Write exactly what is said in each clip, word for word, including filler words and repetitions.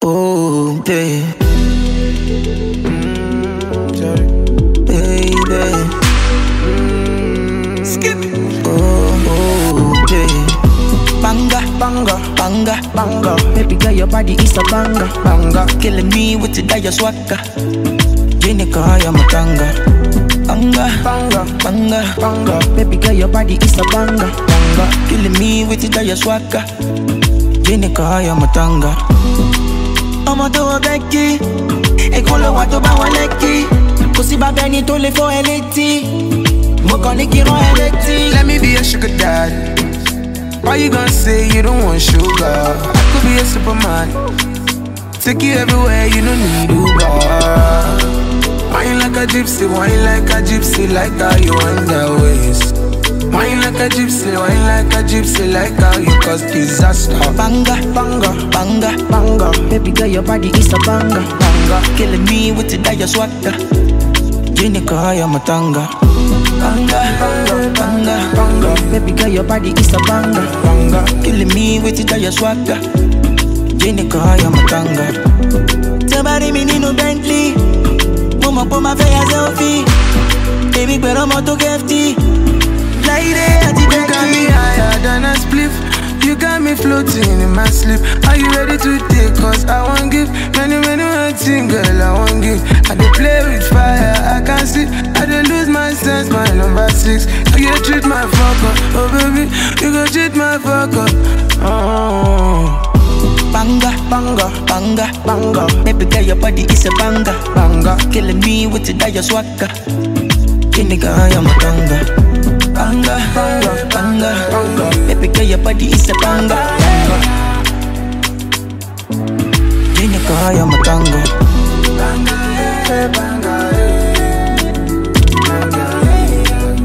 Oh, babe. Mm, sorry. Baby. Mm, skip. Oh, oh, babe. Banga, banga, banga, banga. Baby girl, your body is a banga, banga. Killing me with the dire swagger. Jenica, you're my tanga. Banga, banga, banga, banga. Baby girl, your body is a banga, banga. Killing me with the dire swagger. Jenica, you're my tanga. Ọmọ tó wọ bẹ́ẹ̀kì, èkó ló wà tó bá wọn lẹ́kì. Kò sí bàbá ẹni tó lè fọ́ ẹ létí. Mo kàn ní kí rán ẹ létí. Let me be a sugar daddy. Why you gonna say you don't want sugar? I could be a superman. Take you everywhere, you don't need Uber. Wine like a gypsy, wine like a gypsy, like how you wind that waist. Wine like a gypsy, wine like a gypsy, like how you cause disaster. Banga, banga, banga, banga. Baby girl, your body is a banga, banga. Killing me with the dire swagger. Jenica, you're my tanga. Banga, banga, banga, banga. Baby girl, your body is a banga, banga. Killing me with the dire swagger. Jenica, you're my tanga. Somebody me need no Bentley. Mama put my face as selfie. Baby, but I'm out to Kefty. You got me higher than a spliff. You got me floating in my sleep. Are you ready to take? Cause I won't give many, many, many things, girl, I won't give. I dey play with fire, I can't see. I dey lose my sense, my number six. You go treat my fuck up, oh baby. You go treat my fuck up. Oh. Banga, banga, banga, banga. Baby girl, your body is a banga, banga. Killing me with the dire swagger. Jenica, you're my tanga. Banga, banga, banga, banga. Baby girl, your body is a banga, banga. Jenica, you're my tanga. Banga, eh, banga, eh. Banga, eh.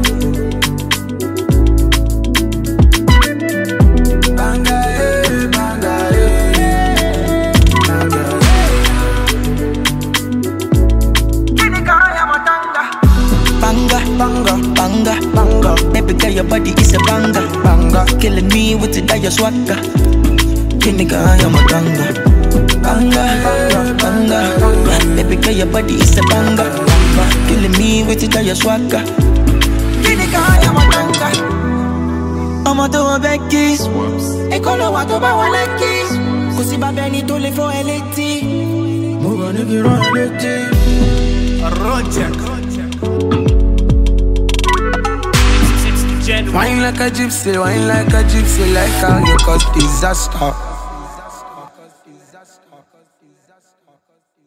Banga, eh, banga, eh. Banga, eh. Jenica, you're my tanga. Banga, banga, banga, banga. Baby girl, your body is a banga, banga. Killing me with the dire swagger. Jenica, you're my tanga. Banga, banga, banga, banga. Baby girl, your body is a banga, banga. Killing me with the dire swagger. Jenica, you're my tanga. Ọmọ tó wọ bẹ́ẹ̀kì, èkó ló wà tó bá wọn lẹ́kì. Kò sí bàbá ẹni tó lè fọ́ ẹ létí. Mo kàn ní kí rán ẹ létí. Roger. Wine like a gypsy, wine like a gypsy, like how you cause disaster.